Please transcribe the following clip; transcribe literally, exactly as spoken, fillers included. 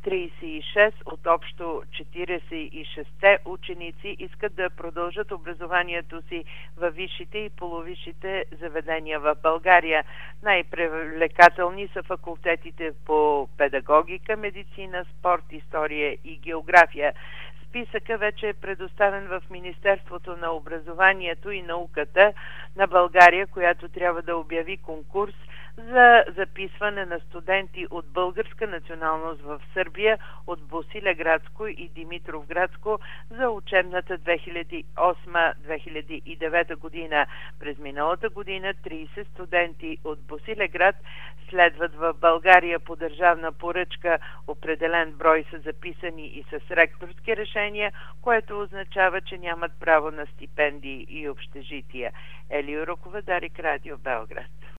тридесет и шест от общо четиридесет и шест ученици искат да продължат образованието си във висшите и полувисшите заведения в България. Най-привлекателни са факултетите по педагогика, медицина, спорт, история и география. Списъка вече е предоставен в Министерството на образованието и науката на България, която трябва да обяви конкурс за записване на студенти от българска националност в Сърбия, от Босилеградско и Димитровградско за учебната две хиляди и осма - две хиляди и девета година. През миналата година тридесет студенти от Босилеград следват в България по държавна поръчка. Определен брой са записани и с ректорски решения, което означава, че нямат право на стипендии и общежития. Елио Рокова, Дарик Радио, Белград.